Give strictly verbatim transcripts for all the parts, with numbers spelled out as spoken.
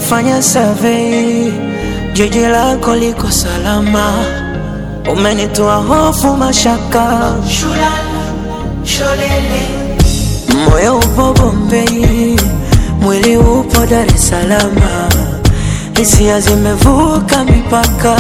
Nimefanya survey, jiji lako liko salama, umenitoa hofu mashaka. Moyo upo Bombay, mwili upo Dar es Salaam, hisia zimevuka mipaka.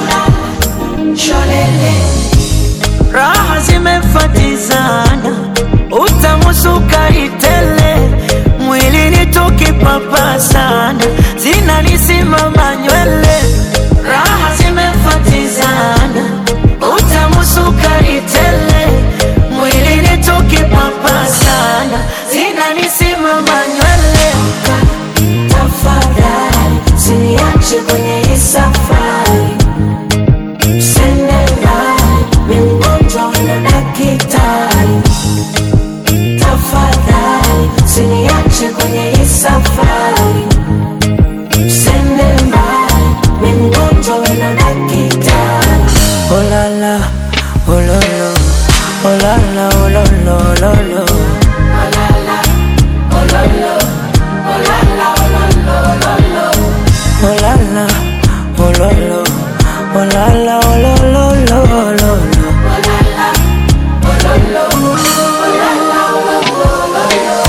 Raha zimefatizana, utamu sukari tele, mwili ni tukipapa sana, zinanisimama nywele. Raha zimefatizana, utamu sukari tele, mwili ni tukipapa sana, zinanisimama nywele. Tafadhali usiniache kwenye hii safari, usiniache kwenye hii safari, usende mbali, mimi mgonjwa na daktari. Oh la la, oh lo lo, oh la la, oh lo lo, lo lo. Oh la la, oh lo lo, oh la la, oh lo lo, lo lo. Oh la la, oh lo lo, oh la la, oh lo lo, lo lo. Oh la la, oh lo lo, oh la la, oh lo lo, lo lo.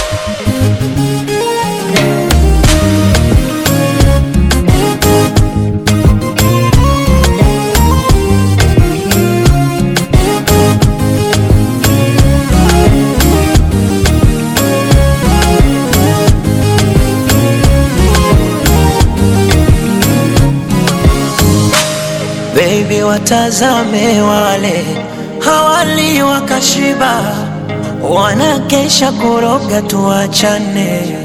Baby, watazame wale hawali wakashiba, wanakesha kuroga tuachane.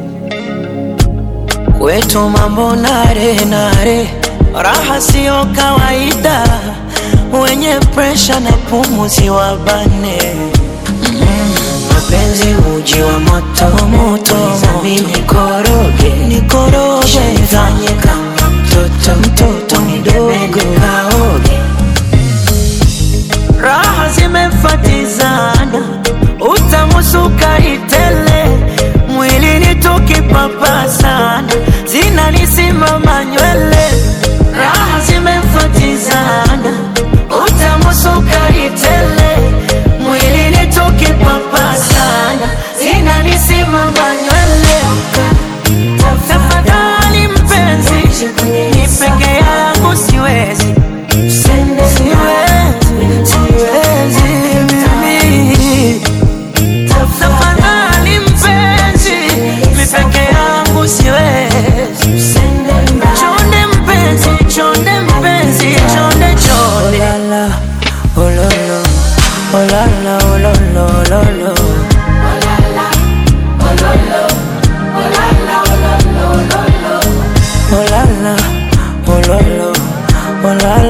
Kwetu mambo nare nare, raha sio kawaida, wenye pressure na pumuzi wabane. Mapenzi uji wa moto moto, mimi nikoroge nikoroge, nifanye kama mtoto mtoto mdogo kaoge. Raha zimefatizana, utamu sukari tele, mwili ni tukipapa sana, zinanisimama nywele. Raha zimefatizana, utamu sukari tele, mwili ni tukipapa sana, zinanisimama nywele. Tafadhali mpenzi, ni peke yangu siwezi, siwezi, siwezi mimi. Tafadhali mpenzi, ni peke yangu siwezi. Chonde mpenzi, chonde mpenzi, chonde chonde. Oh la la, oh lo lo, oh la la, oh lo lo, lo lo. Oh la la, oh lo lo, oh la la, oh lo lo, lo lo. Oh la la, oh lo lo, oh la la.